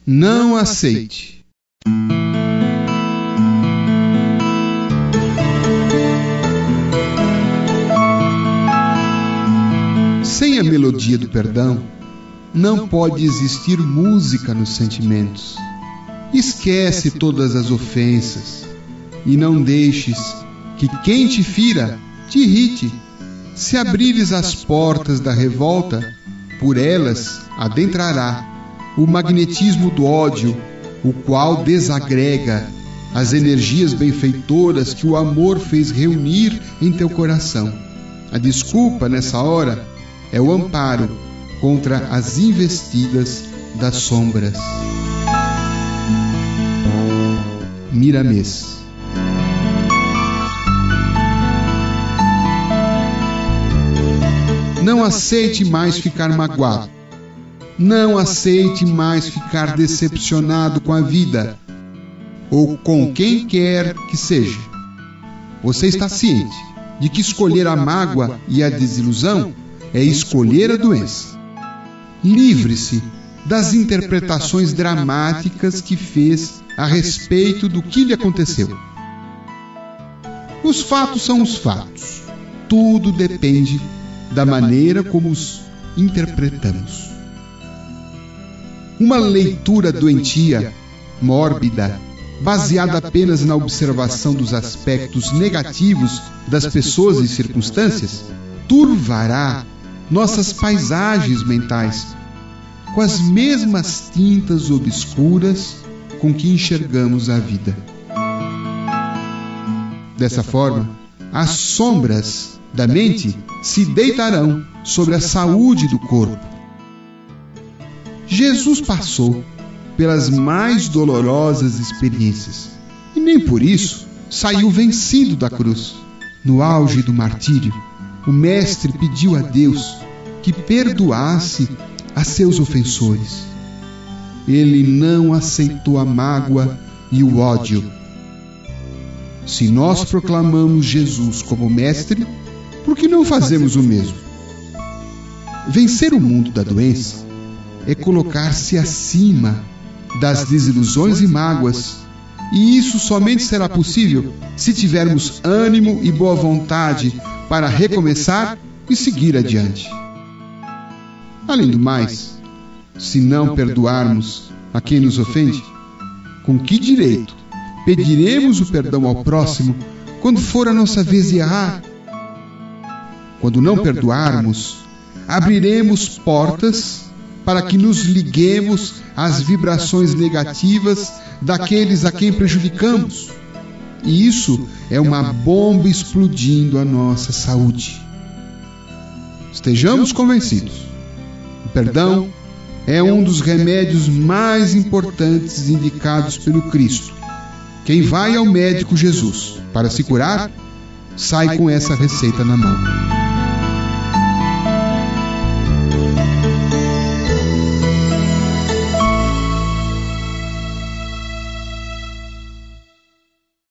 Não aceite. Sem a melodia do perdão, não pode existir música nos sentimentos. Esquece todas as ofensas e não deixes que quem te fira te irrite. Se abrires as portas da revolta, por elas adentrará o magnetismo do ódio, o qual desagrega as energias benfeitoras que o amor fez reunir em teu coração. A desculpa nessa hora é o amparo contra as investidas das sombras. Miramês. Não aceite mais ficar magoado. Não aceite mais ficar decepcionado com a vida ou com quem quer que seja. Você está ciente de que escolher a mágoa e a desilusão é escolher a doença. Livre-se das interpretações dramáticas que fez a respeito do que lhe aconteceu. Os fatos são os fatos. Tudo depende da maneira como os interpretamos. Uma leitura doentia, mórbida, baseada apenas na observação dos aspectos negativos das pessoas e circunstâncias, turvará nossas paisagens mentais com as mesmas tintas obscuras com que enxergamos a vida. Dessa forma, as sombras da mente se deitarão sobre a saúde do corpo. Jesus passou pelas mais dolorosas experiências e nem por isso saiu vencido da cruz. No auge do martírio, o Mestre pediu a Deus que perdoasse a seus ofensores. Ele não aceitou a mágoa e o ódio. Se nós proclamamos Jesus como Mestre, por que não fazemos o mesmo? Vencer o mundo da doença é colocar-se acima das desilusões e mágoas, e isso somente será possível se tivermos ânimo e boa vontade para recomeçar e seguir adiante. Além do mais, se não perdoarmos a quem nos ofende, com que direito pediremos o perdão ao próximo quando for a nossa vez de errar? Quando não perdoarmos, abriremos portas para que nos liguemos às vibrações negativas daqueles a quem prejudicamos. E isso é uma bomba explodindo a nossa saúde. Estejamos convencidos. O perdão é um dos remédios mais importantes indicados pelo Cristo. Quem vai ao médico Jesus para se curar, sai com essa receita na mão.